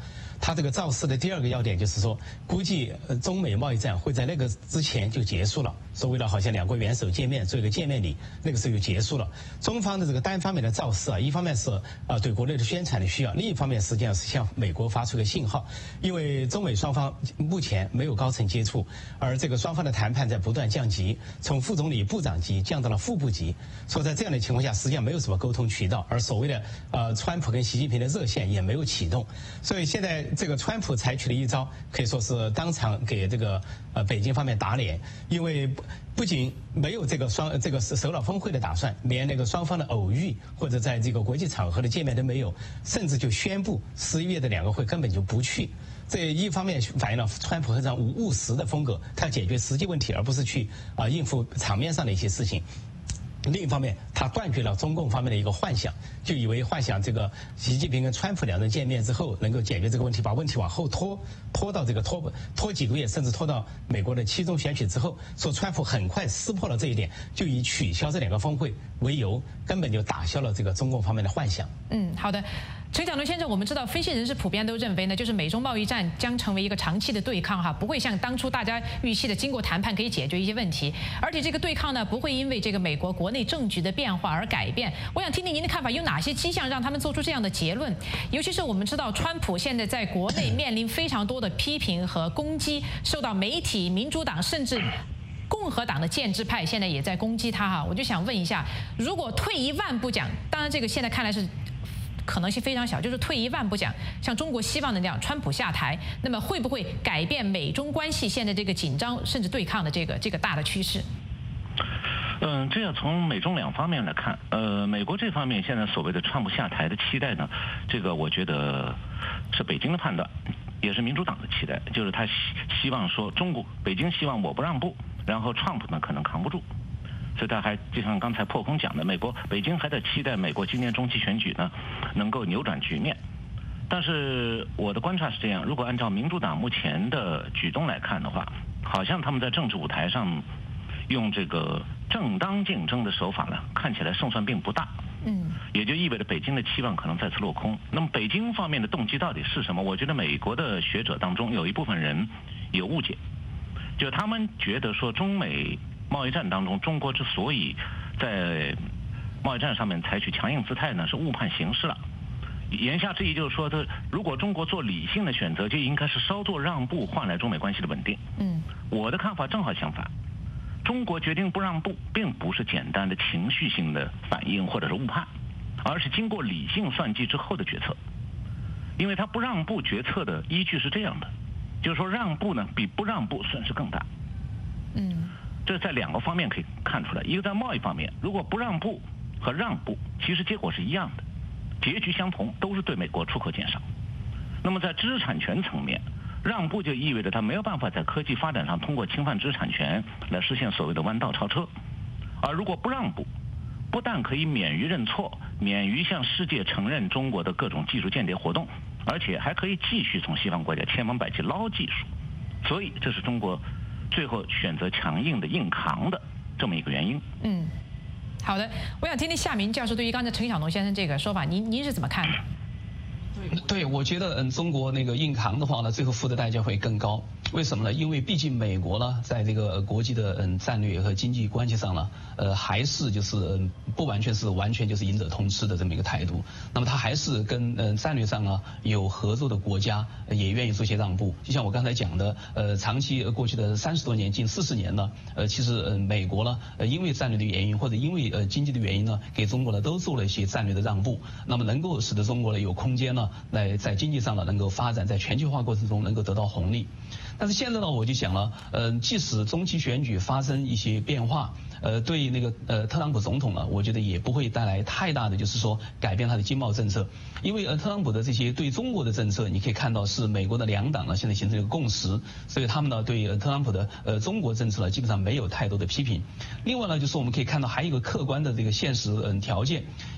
他这个造势的第二个要点就是说，估计中美贸易战会在那个之前就结束了。所谓的好像两国元首见面做一个见面礼，那个时候就结束了。中方的这个单方面的造势啊，一方面是对国内的宣传的需要，另一方面实际上是向美国发出个信号，因为中美双方目前没有高层接触，而这个双方的谈判在不断降级，从副总理、部长级降到了副部级，所以在这样的情况下，实际上没有什么沟通渠道，而所谓的川普跟习近平的热线也没有启动，所以现在这个川普采取的一招可以说是当场给这个北京方面打脸，因为不仅没有这个首脑峰会的打算，连那个双方的偶遇或者在这个国际场合的见面都没有，甚至就宣布11月的两个会根本就不去。这一方面反映了川普非常务实的风格，他解决实际问题，而不是去应付场面上的一些事情。另一方面，他断绝了中共方面的一个幻想，就以为幻想这个习近平跟川普两人见面之后能够解决这个问题，把问题往后拖到这个拖几个月，甚至拖到美国的期中选举之后，说川普很快撕破了这一点，就以取消这两个峰会为由，根本就打消了这个中共方面的幻想。 好的。陈小龙先生，我们知道分析人士普遍都认为呢，就是美中贸易战将成为一个长期的对抗哈，不会像当初大家预期的经过谈判可以解决一些问题，而且这个对抗呢不会因为这个美国国内政局的变化而改变。我想听听您的看法，有哪些迹象让他们做出这样的结论？尤其是我们知道，川普现在在国内面临非常多的批评和攻击，受到媒体、民主党甚至共和党的建制派现在也在攻击他哈。我就想问一下，如果退一万步讲，当然这个现在看来是可能性非常小，就是退一万步讲，像中国希望的那样，川普下台，那么会不会改变美中关系现在这个紧张甚至对抗的这个大的趋势？ 这要从美中两方面来看。美国这方面现在所谓的川普下台的期待呢，这个我觉得是北京的判断，也是民主党的期待，就是他希望说北京希望我不让步，然后川普呢可能扛不住。所以他还就像刚才破空讲的，北京还在期待美国今年中期选举呢能够扭转局面。但是我的观察是这样，如果按照民主党目前的举动来看的话，好像他们在政治舞台上用这个正当竞争的手法呢，看起来胜算并不大。也就意味着北京的期望可能再次落空。那么北京方面的动机到底是什么？我觉得美国的学者当中有一部分人有误解，就他们觉得说中美贸易战当中，中国之所以在贸易战上面采取强硬姿态呢，是误判形势了。言下之意就是说，如果中国做理性的选择，就应该是稍作让步，换来中美关系的稳定。我的看法正好相反，中国决定不让步，并不是简单的情绪性的反应或者是误判，而是经过理性算计之后的决策。因为他不让步决策的依据是这样的，就是说让步呢比不让步损失更大。这在两个方面可以看出来，一个在贸易方面，如果不让步和让步，其实结果是一样的，结局相同，都是对美国出口减少。那么在知识产权层面，让步就意味着他没有办法在科技发展上通过侵犯知识产权来实现所谓的弯道超车。而如果不让步，不但可以免于认错，免于向世界承认中国的各种技术间谍活动，而且还可以继续从西方国家千方百计捞技术。所以这是中国最后选择强硬的硬扛的这么一个原因。 好的，我想听听夏明教授对于刚才陈小农先生这个说法，您是怎么看的？ 对，我觉得中国那个硬扛的话呢，最后付的代价会更高。为什么呢？因为毕竟美国呢，在这个国际的战略和经济关系上呢，还是就是不完全就是赢者通吃的这么一个态度。那么他还是跟战略上啊有合作的国家也愿意做些让步。就像我刚才讲的，长期过去的30多年，近40年呢，其实美国呢，因为战略的原因或者因为经济的原因呢，给中国呢都做了一些战略的让步，那么能够使得中国呢有空间呢来在经济上呢能够发展，在全球化过程中能够得到红利。但是现在呢，我就想了，即使中期选举发生一些变化，对那个特朗普总统呢，我觉得也不会带来太大的就是说改变他的经贸政策，因为特朗普的这些对中国的政策，你可以看到是美国的两党呢现在形成一个共识，所以他们呢对特朗普的中国政策呢基本上没有太多的批评。另外呢，就是我们可以看到还有一个客观的这个现实条件，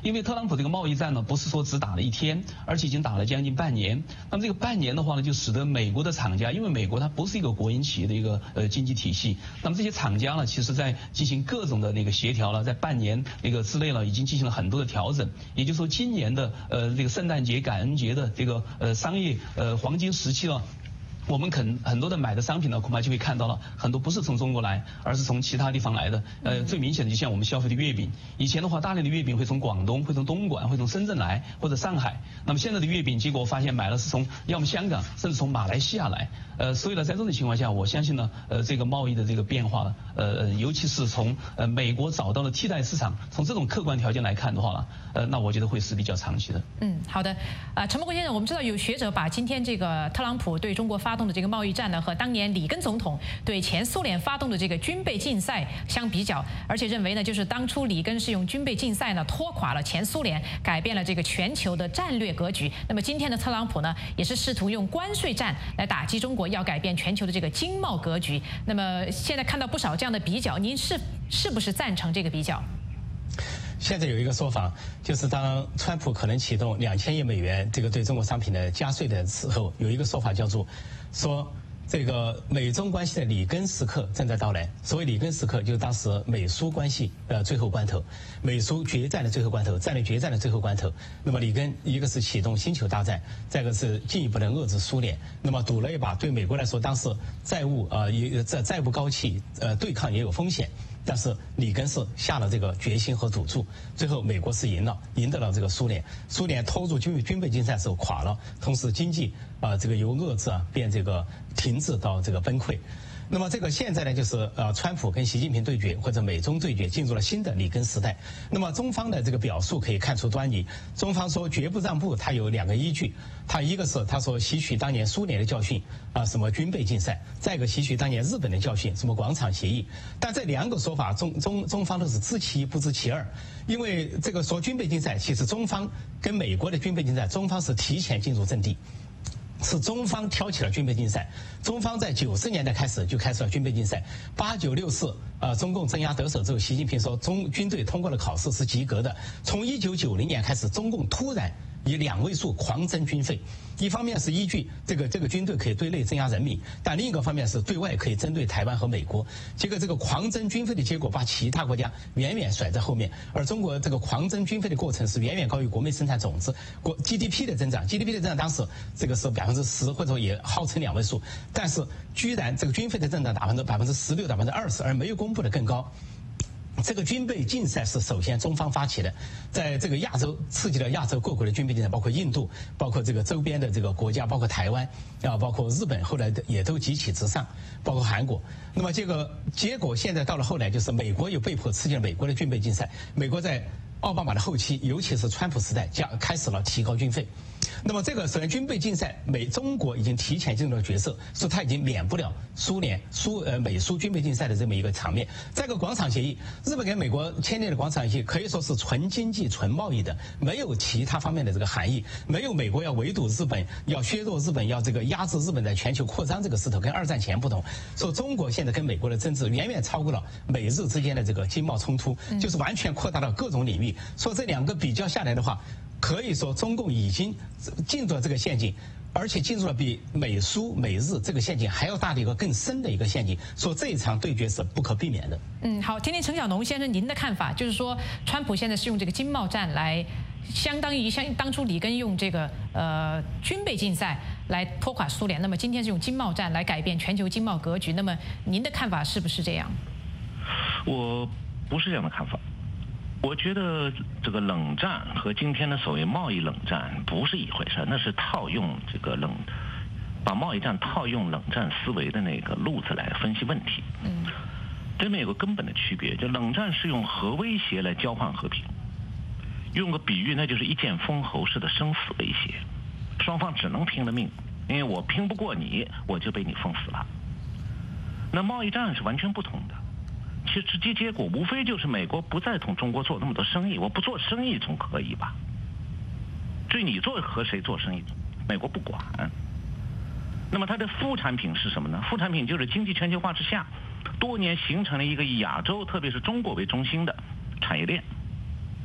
因为特朗普这个贸易战呢，不是说只打了1天，而且已经打了将近半年。那么这个半年的话呢，就使得美国的厂家，因为美国它不是一个国营企业的一个经济体系，那么这些厂家呢，其实在进行各种的那个协调了，在半年那个之内呢，已经进行了很多的调整。也就是说，今年的这个圣诞节、感恩节的这个商业黄金时期了。我们很多的买的商品呢，恐怕就会看到了很多不是从中国来，而是从其他地方来的。最明显的就像我们消费的月饼，以前的话，大量的月饼会从广东、会从东莞、会从深圳来，或者上海。那么现在的月饼，结果发现买了是从要么香港，甚至从马来西亚来。所以呢，在这种情况下，我相信呢，这个贸易的这个变化呢，尤其是从美国找到了替代市场，从这种客观条件来看的话呢，那我觉得会是比较长期的。 好的。陈伯国先生，我们知道有学者把今天这个特朗普对中国发动的这个贸易战呢，和当年里根总统对前苏联发动的这个军备竞赛相比较，而且认为呢，就是当初里根是用军备竞赛呢拖垮了前苏联，改变了这个全球的战略格局。那么今天的特朗普呢，也是试图用关税战来打击中国，要改变全球的这个经贸格局。那么现在看到不少这样的比较，您是不是赞成这个比较？ 现在有一个说法，就是当川普可能启动2000亿美元这个对中国商品的加税的时候，有一个说法叫做说这个美中关系的里根时刻正在到来。所谓里根时刻，就是当时美苏关系最后关头，美苏决战的最后关头，战略决战的最后关头。那么里根一个是启动星球大战，再一个是进一步的遏制苏联，那么赌了一把。对美国来说，当时债务债务高企，对抗也有风险。但是里根是下了这个决心和赌注，最后美国是赢得了这个苏联。苏联拖入军备竞赛时候垮了，同时经济这个由遏制变这个停滞到这个崩溃。那么这个现在呢，就是川普跟习近平对决，或者美中对决，进入了新的里根时代。那么中方的这个表述可以看出端倪。中方说绝不让步，它有2个依据。它一个是他说吸取当年苏联的教训什么军备竞赛；再一个吸取当年日本的教训，什么广场协议。但这2个说法，中方都是知其一不知其二。因为这个说军备竞赛，其实中方跟美国的军备竞赛，中方是提前进入阵地。是中方挑起了军备竞赛，中方在90年代开始就开始了军备竞赛。8964中共镇压得手之后，习近平说军队通过了考试是及格的。从1990年开始，中共突然以2位数狂增军费，一方面是依据这个军队可以对内镇压人民，但另一个方面是对外可以针对台湾和美国。结果这个狂增军费的结果，把其他国家远远甩在后面，而中国这个狂增军费的过程是远远高于国内生产总值、GDP 的增长。GDP 的增长当时这个是10%，或者也号称2位数，但是居然这个军费的增长达16%、20%，而没有公布的更高。这个军备竞赛是首先中方发起的，在这个亚洲刺激了亚洲各国的军备竞赛，包括印度，包括这个周边的这个国家，包括台湾包括日本，后来也都急起直上，包括韩国。那么这个结果现在到了后来，就是美国又被迫刺激了美国的军备竞赛。美国在奥巴马的后期，尤其是川普时代，开始了提高军费。那么这个首先军备竞赛，中国已经提前进入了角色，说他已经免不了美苏军备竞赛的这么一个场面。再一个广场协议，日本跟美国签订的广场协议可以说是纯经济、纯贸易的，没有其他方面的这个含义，没有美国要围堵日本、要削弱日本、要这个压制日本在全球扩张这个势头，跟2战前不同。说中国现在跟美国的争执远远超过了美日之间的这个经贸冲突，就是完全扩大到各种领域。说这2个比较下来的话，可以说中共已经进入了这个陷阱，而且进入了比美苏美日这个陷阱还要大的一个更深的一个陷阱，说这一场对决是不可避免的。 好，听听陈小农先生您的看法，就是说川普现在是用这个经贸战来相当于像当初里根用这个军备竞赛来拖垮苏联，那么今天是用经贸战来改变全球经贸格局，那么您的看法是不是这样？ 我不是这样的看法。我觉得这个冷战和今天的所谓贸易冷战不是一回事，那是套用这个把贸易战套用冷战思维的那个路子来分析问题。这里面有个根本的区别，就冷战是用核威胁来交换和平，用个比喻，那就是一剑封喉式的生死威胁，双方只能拼了命，因为我拼不过你，我就被你封死了。那贸易战是完全不同的。其实直接结果无非就是美国不再同中国做那么多生意，我不做生意总可以吧？至于你和谁做生意，美国不管。那么它的副产品是什么呢？副产品就是经济全球化之下，多年形成了一个以亚洲特别是中国为中心的产业链。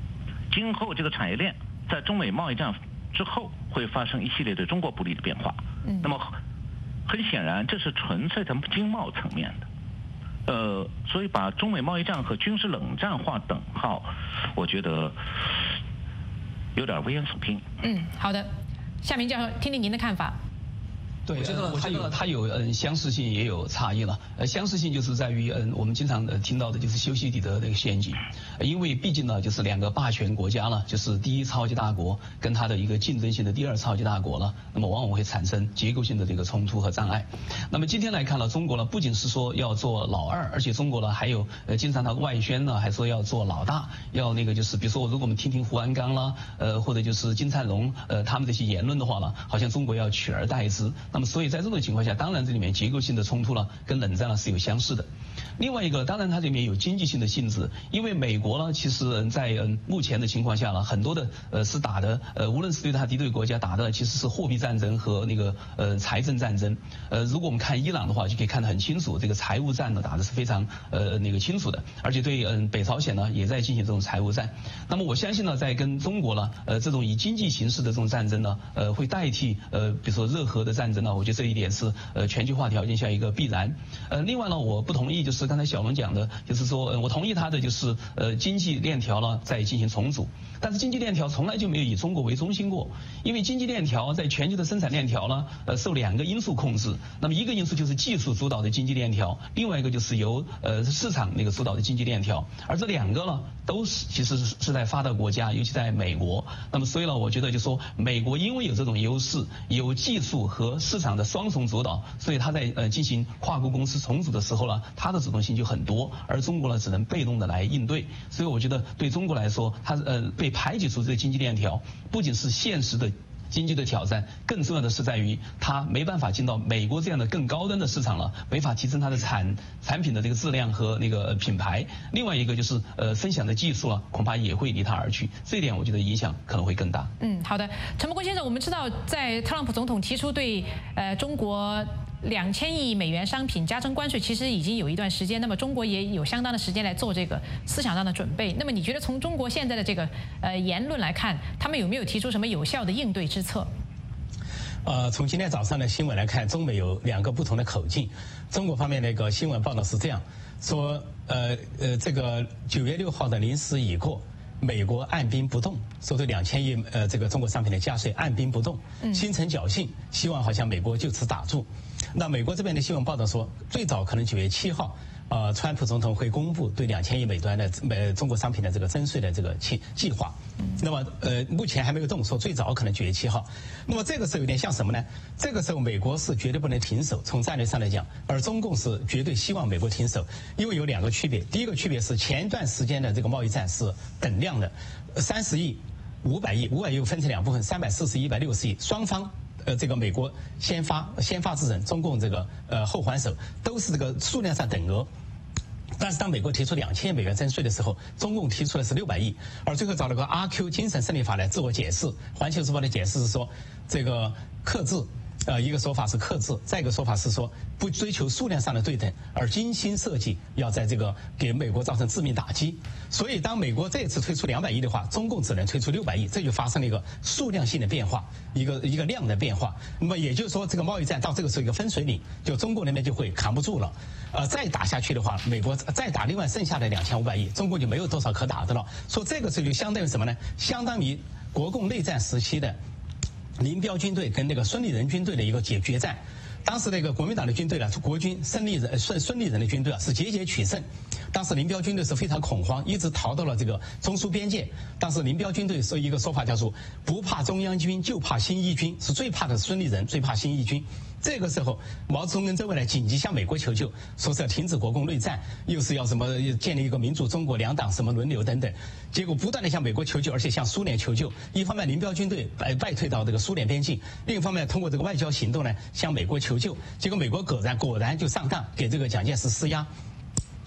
今后这个产业链在中美贸易战之后会发生一系列对中国不利的变化。那么很显然，这是纯粹在经贸层面的。所以把中美贸易战和军事冷战划等号，我觉得有点危言耸听。 好的，夏明教授，听听您的看法。 对，我觉得它有相似性，也有差异了。相似性就是在于我们经常听到的就是修昔底德这个陷阱，因为毕竟呢，就是两个霸权国家了，就是第一超级大国跟它的一个竞争性的第二超级大国了，那么往往会产生结构性的这个冲突和障碍。那么今天来看呢，中国呢不仅是说要做老二，而且中国呢还有经常它外宣呢还说要做老大，要那个就是比如说如果我们听听胡鞍钢啦，或者就是金灿荣他们这些言论的话呢，好像中国要取而代之。那么所以在这种情况下，当然这里面结构性的冲突呢，跟冷战呢是有相似的。另外一个，当然它里面有经济性的性质，因为美国呢，其实在目前的情况下呢，很多的是打的无论是对它敌对国家打的其实是货币战争和那个财政战争。如果我们看伊朗的话，就可以看得很清楚，这个财务战呢打的是非常那个清楚的，而且对北朝鲜呢也在进行这种财务战。那么我相信呢，在跟中国呢这种以经济形式的这种战争呢会代替比如说热核的战争呢，我觉得这一点是全球化条件下一个必然。另外呢，我不同意就是刚才小龙讲的，就是说我同意他的就是经济链条呢在进行重组，但是经济链条从来就没有以中国为中心过，因为经济链条在全球的生产链条呢受两个因素控制，那么一个因素就是技术主导的经济链条，另外一个就是由市场那个主导的经济链条，而这两个呢都是其实是在发达国家，尤其在美国。那么所以呢，我觉得就说美国因为有这种优势，有技术和市场的双重主导，所以它在进行跨国公司重组的时候呢，它的主动性就很多，而中国呢只能被动的来应对。所以我觉得对中国来说，它被排挤出这个经济链条，不仅是现实的经济的挑战，更重要的是在于它没办法进到美国这样的更高端的市场了，没法提升它的产品的这个质量和那个品牌。另外一个就是分享的技术了，恐怕也会离它而去。这一点我觉得影响可能会更大。 好的，陈伯公先生，我们知道在特朗普总统提出对中国2000亿美元商品加征关税，其实已经有一段时间，那么中国也有相当的时间来做这个思想上的准备。那么你觉得从中国现在的这个言论来看，他们有没有提出什么有效的应对之策？ 从今天早上的新闻来看，中美有两个不同的口径。中国方面那个新闻报道是这样说，这个9月6号的0时已过，美国按兵不动，说对2000亿这个中国商品的加税按兵不动，心存侥幸，希望好像美国就此打住。那美国这边的新闻报道说，最早可能9月7号，川普总统会公布对2000亿美元的中国商品的这个征税的这个计划。那么目前还没有动，说最早可能9月7号。那么这个时候有点像什么呢？这个时候美国是绝对不能停手，从战略上来讲，而中共是绝对希望美国停手，因为有两个区别。第一个区别是前一段时间的这个贸易战是等量的，30亿、500亿，500亿分成两部分，340亿、160亿，双方。这个美国先发制人，中共这个后还手，都是这个数量上等额。但是当美国提出2000亿美元征税的时候，中共提出的是600亿，而最后找了个阿 Q 精神胜利法来自我解释。环球时报的解释是说，这个克制。一个说法是克制，再一个说法是说不追求数量上的对等，而精心设计要在这个给美国造成致命打击。所以当美国这次推出200亿的话，中共只能推出600亿，这就发生了一个数量性的变化，一个量的变化。那么也就是说，这个贸易战到这个时候一个分水岭，就中共那边就会扛不住了。再打下去的话，美国再打另外剩下的2500亿，中共就没有多少可打的了。所以这个时候就相当于什么呢？相当于国共内战时期的林彪军队跟那个孙立人军队的一个决战。当时那个国民党的军队呢，国军孙立人的军队是节节取胜。当时林彪军队是非常恐慌，一直逃到了这个中苏边界。当时林彪军队说一个说法叫做“不怕中央军，就怕新一军”，是最怕的孙立人，最怕新一军。这个时候，毛泽东跟周恩来紧急向美国求救，说是要停止国共内战，又是要什么建立一个民主中国两党什么轮流等等。结果不断的向美国求救，而且向苏联求救。一方面林彪军队败退到这个苏联边境，另一方面通过这个外交行动呢向美国求救。结果美国果然就上当，给这个蒋介石施压。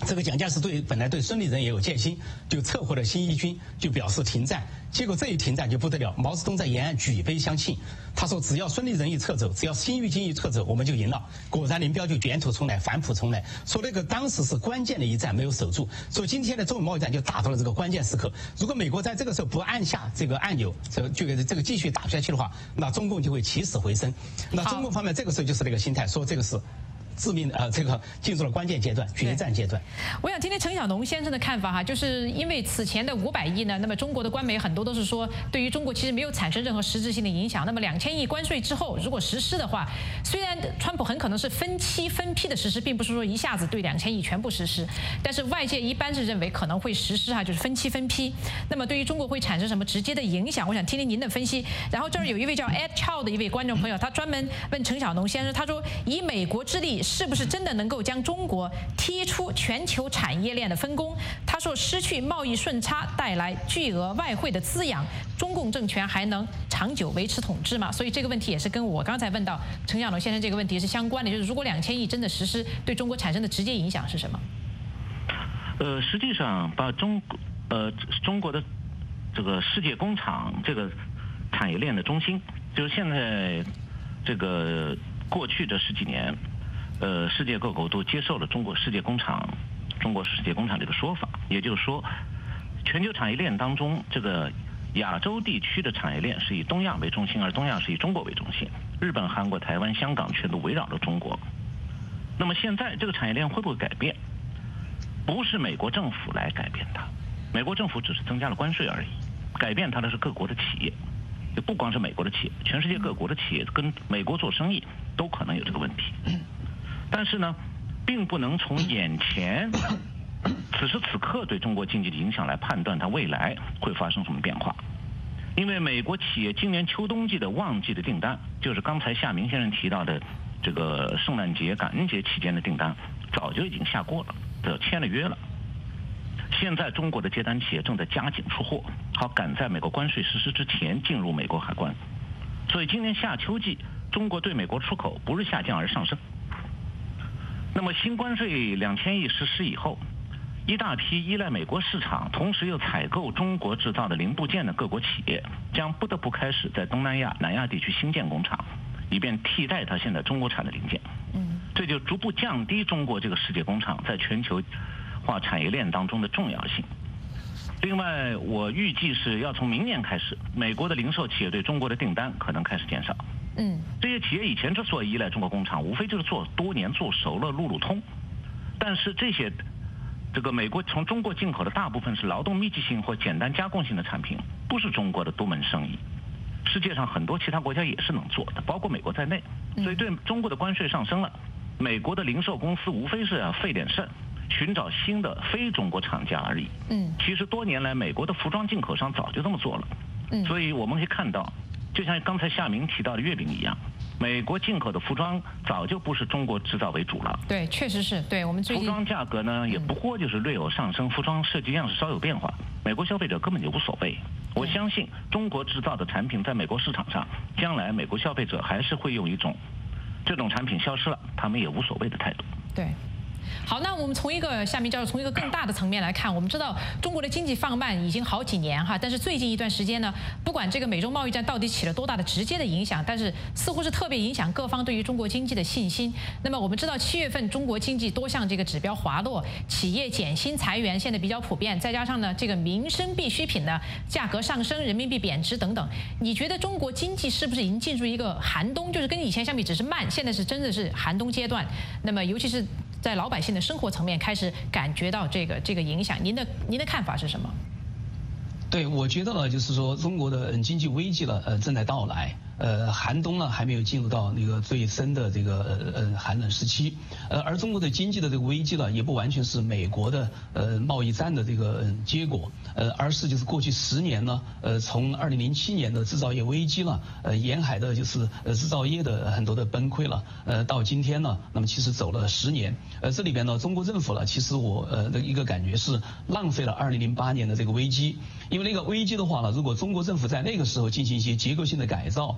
这个蒋介石本来对孙立人也有戒心，就撤回了新一军，就表示停战。结果这一停战就不得了，毛泽东在延安举杯相庆，他说只要孙立人一撤走，只要新一军一撤走，我们就赢了。果然林彪就卷土重来，反哺重来，说那个当时是关键的一战没有守住，所以今天的中美贸易战就打到了这个关键时刻。如果美国在这个时候不按下这个按钮，这个继续打不下去的话，那中共就会起死回生。那中共方面这个时候就是那个心态，说这个是致命的这个进入了关键阶段，决战阶段。 我想听听陈小农先生的看法哈，就是因为此前的500亿呢，那么中国的官媒很多都是说，对于中国其实没有产生任何实质性的影响。那么2000亿关税之后，如果实施的话，虽然川普很可能是分期分批的实施，并不是说一下子对2000亿全部实施，但是外界一般是认为可能会实施哈，就是分期分批。那么对于中国会产生什么直接的影响？我想听听您的分析。然后这儿有一位叫 Ed Chow 的一位观众朋友，他专门问陈小农先生，他说以美国之力，是不是真的能够将中国踢出全球产业链的分工？他说，失去贸易顺差带来巨额外汇的滋养，中共政权还能长久维持统治吗？所以这个问题也是跟我刚才问到陈小农先生这个问题是相关的，就是如果2000亿真的实施，对中国产生的直接影响是什么？ 实际上把中国的这个世界工厂这个产业链的中心，就是现在这个过去这10几年。世界各国都接受了中国世界工厂这个说法，也就是说，全球产业链当中，这个亚洲地区的产业链是以东亚为中心，而东亚是以中国为中心。日本、韩国、台湾、香港全都围绕着中国。那么现在这个产业链会不会改变？不是美国政府来改变它，美国政府只是增加了关税而已，改变它的是各国的企业。也不光是美国的企业，全世界各国的企业跟美国做生意都可能有这个问题。但是呢，并不能从眼前此时此刻对中国经济的影响来判断它未来会发生什么变化。因为美国企业今年秋冬季的旺季的订单，就是刚才夏明先生提到的这个圣诞节、感恩节期间的订单，早就已经下过了，签了约了。现在中国的接单企业正在加紧出货，好赶在美国关税实施之前进入美国海关。所以今年夏秋季，中国对美国出口不是下降而上升。那么新关税2000亿实施以后，一大批依赖美国市场，同时又采购中国制造的零部件的各国企业，将不得不开始在东南亚、南亚地区新建工厂，以便替代它现在中国产的零件。这就逐步降低中国这个世界工厂在全球化产业链当中的重要性。另外，我预计是要从明年开始，美国的零售企业对中国的订单可能开始减少。这些企业以前之所以依赖中国工厂，无非就是多年做熟了路路通。但是这个美国从中国进口的大部分是劳动密集性或简单加工性的产品，不是中国的多门生意。世界上很多其他国家也是能做的，包括美国在内。所以对中国的关税上升了，美国的零售公司无非是要费点肾，寻找新的非中国厂家而已。其实多年来美国的服装进口商早就这么做了。所以我们可以看到，就像刚才夏明提到的月饼一样，美国进口的服装早就不是中国制造为主了。 对，确实是。对，我们最近服装价格呢也不过就是略有上升，服装设计样式稍有变化，美国消费者根本就无所谓。我相信中国制造的产品在美国市场上，将来美国消费者还是会用一种这种产品消失了，他们也无所谓的态度。 对。好，那我们从一个夏明教授从一个更大的层面来看，我们知道中国的经济放慢已经好几年哈，但是最近一段时间呢，不管这个美中贸易战到底起了多大的直接的影响，但是似乎是特别影响各方对于中国经济的信心。那么我们知道7月份中国经济多项这个指标滑落，企业减薪裁员现在比较普遍，再加上呢这个民生必需品的价格上升，人民币贬值等等，你觉得中国经济是不是已经进入一个寒冬？就是跟以前相比只是慢，现在是真的是寒冬阶段。那么尤其是在老百姓的生活层面开始感觉到这个影响，您的看法是什么？ 对，我觉得呢，就是说中国的经济危机呢，正在到来。寒冬呢还没有进入到那个最深的这个寒冷时期，而中国的经济的这个危机呢，也不完全是美国的贸易战的这个结果，而是就是过去10年呢，从2007年的制造业危机了，沿海的就是制造业的很多的崩溃了，到今天呢，那么其实走了10年，这里边呢，中国政府呢，其实我的一个感觉是浪费了2008年的这个危机，因为那个危机的话呢，如果中国政府在那个时候进行一些结构性的改造，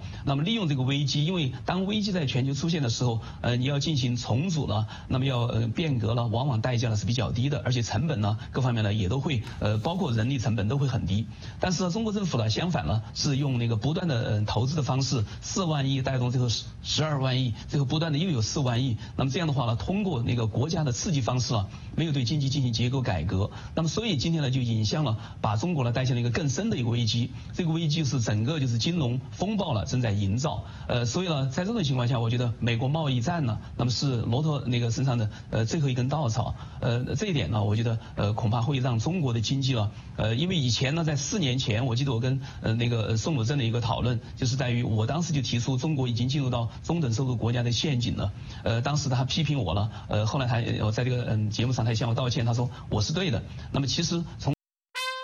那么利用这个危机，因为当危机在全球出现的时候，你要进行重组了，那么要变革了，往往代价呢是比较低的，而且成本呢各方面呢也都会包括人力成本都会很低。但是中国政府呢相反呢是用那个不断的投资的方式，4万亿带动最后12万亿，最后不断的又有4万亿。那么这样的话呢，通过那个国家的刺激方式啊，没有对经济进行结构改革，那么所以今天呢就引向了把中国呢带向了一个更深的一个危机。这个危机是整个就是金融风暴了正在营造。所以呢在这种情况下，我觉得美国贸易战呢，那么是骆驼那个身上的最后一根稻草。这一点呢，我觉得恐怕会让中国的经济了，因为以前呢在4年前，我记得我跟那个宋鲁正的一个讨论，就是在于我当时就提出中国已经进入到中等收入国家的陷阱了。当时他批评我了，后来他在这个节目上他向我道歉，他说我是对的。那么其实从